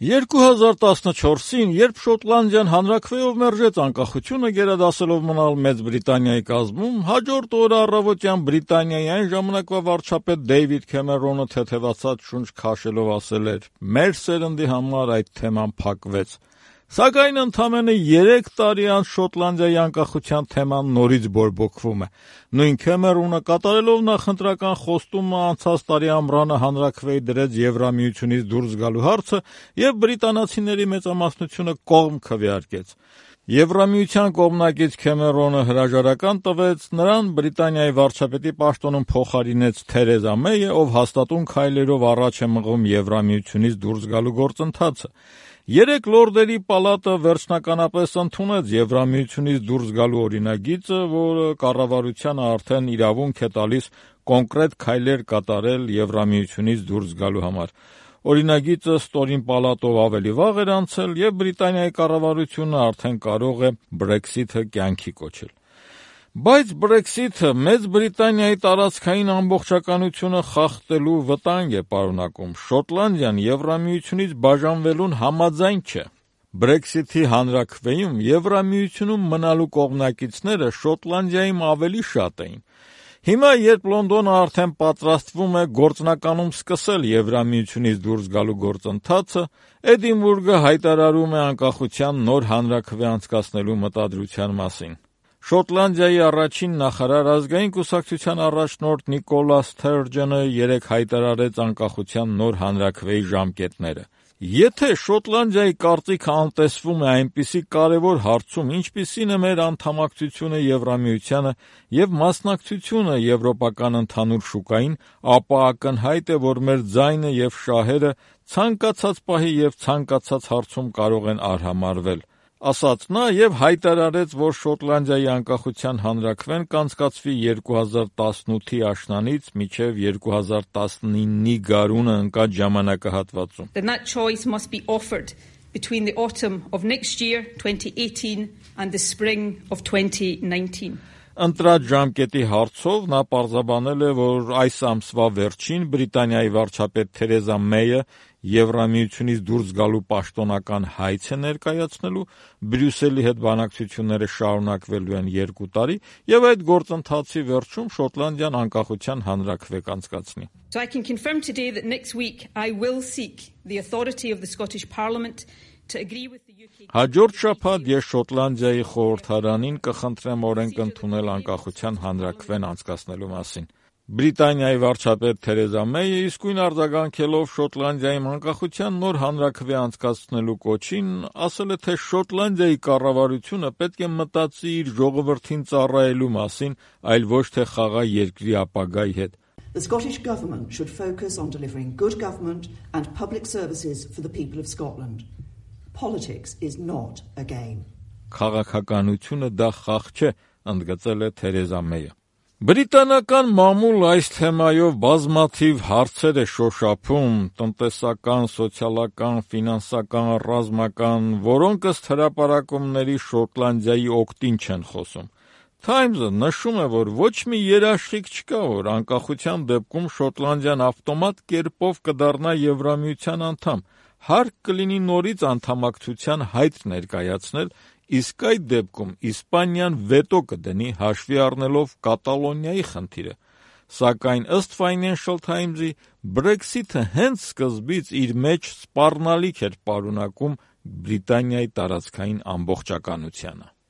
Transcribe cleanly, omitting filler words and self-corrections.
2014-ին, երբ Շոտլանդիան հանրաքվեով մերժեց անկախությունը գերադասելով մնալ Մեծ Բրիտանիայի կազմում, հաջորդ օրը առավոտյան Բրիտանիայի այն ժամանակվա վարչապետ Դեյվիդ Քեմերոնը թեթևացած շունչ քաշելով ասել էր. «Մեր սերնդի համար այդ թեման փակվեց»։ Սակայն ընդամենը 3 տարի անց Շոտլանդիայի անկախության թեման նորից բորբոքվում է։ Նույն Քեմերոնը կատարելով նախընտրական խոստումը անցած տարի ամռանը հանրաքվեի դրեց Եվրամիությունից դուրս գալու հարցը եւ բրիտանացիների մեծամասնությունը կողմ քվեարկեց։ Եվրամիության կողմնակից Քեմերոնը հրաժարական տվեց, նրան Բրիտանիայի վարչապետի պաշտոնում փոխարինեց Թերեզա Մեյը, ով հաստատուն քայլերով առաջ է մղում Եվրամիությունից դուրս գալու գործընթացը։ 3 լորդերի պալատը վերջնականապես ընդունեց Եվրամիությունից դուրս գալու օրինագիծը, որը կառավարությանը արդեն իրավունք է տալիս կոնկրետ քայլեր կատարել Եվրամիությունից դուրս գալու համար։ Օրինագիծը ստորին պալատով ավելի վաղ էր անցել եւ Բրիտանիայի կառավարությունը արդեն կարող է Brexit-ը կյանքի կոչել։ Բայց Brexit-ը Մեծ Բրիտանիայի տարածքային ամբողջականությունը խախտելու վտանգ է պարունակում։ Շոտլանդիան Եվրամիությունից բաժանվելուն համաձայն չէ։ Brexit-ի հանրաքվեում Եվրամիությունում մնալու կողմնակիցները Շոտլանդիայում ավելի շատ էին։ Հիմա, երբ Լոնդոնը արդեն պատրաստվում է գործնականում սկսել Եվրամիությունից դուրս գալու գործընթացը, Էդինբուրգը հայտարարում է անկախության նոր հանրաքվե անցկացնելու մտադրության մասին։ Շոտլանդիայի առաջին նախարար ազգային կուսակցության առաջնորդ Նիկոլա Սթերջենը երեկ հայտարարեց անկախության նոր հանրաքվեի ժամկետները։ Եթե Շոտլանդիայի կարծիքը անտեսվում է այնպիսի կարևոր հարցում, ինչպիսին է մեր անդամակցությունը Եվրամիությանը եւ մասնակցությունը եվրոպական ընդհանուր շուկային, ապա ակնհայտ է, որ մեր ձայնը եւ շահերը ցանկացած պահի եւ ցանկացած հարցում կարող են արհամարհվել, ասաց նա եւ հայտարարեց, որ Շոտլանդիայի անկախության հանրաքվեն կանցկացվի 2018-ի աշնանից մինչև 2019-ի գարունը ընկած ժամանակահատվածում։ Then that choice must be offered between the autumn of next year 2018 and the spring of 2019. Ընտրած ժամկետի հարցով նա պարզաբանել է, որ այս ամսվա վերջին Բրիտանիայի վարչապետ Թերեզա Մեյը Եվրամիությունից դուրս գալու պաշտոնական հայց է ներկայացնելու, Բրյուսելի հետ բանակցությունները շարունակվելու են 2 տարի եւ այդ գործընթացի վերջում Շոտլանդիան անկախության հանրաքվե կանցկացնի։ So I can confirm today that next week I will seek the authority of the Scottish Parliament to agree with the UK. Հաջորդ շաբաթ ես Շոտլանդիայի խորհրդարանին կխնդրեմ օրենք ընդունել անկախության հանրաքվեն անցկացնելու մասին։ Բրիտանիայի վարչապետ Թերեզա Մեյը իսկույն արձագանքելով Շոտլանդիայի անկախության նոր հանրաքվե անցկացնելու կոչին, ասել է, թե Շոտլանդիայի կառավարությունը պետք է մտածի իր ժողովրդին ծառայելու մասին, այլ ոչ թե խաղա երկրի ապագայի հետ։ The Scottish Government should focus on delivering good government and public services for the people of Scotland. Politics is not a game. Քաղաքականությունը դա խաղ չէ, ընդգծել է Թերեզա Մեյը։ Բրիտանական մամուլ այս թեմայով բազմաթիվ հարցեր է շոշափում, տնտեսական, սոցիալական, ֆինանսական, ռազմական, որոնք ըստ հրապարակումների Շոտլանդիայի օգտին չեն խոսում։ Times-ը նշում է, որ ոչ մի երաշխիք չկա, որ անկախության դեպքում Շոտլանդիան ավտոմատ կերպով կդառնա Եվրամիության անդամ։ Հարկ կլինի նորից անդամակցության հայտ ներկայացնել, իսկ այդ դեպքում Իսպանիան վետո կդնի հաշվի առնելով Կատալոնիայի խնդիրը։ Սակայն ըստ Financial Times-ի Brexit-ը հենց սկզբից իր մեջ սպառնալիք էր պարունակում Բրիտանիայի տարածքային ամբողջականությանը։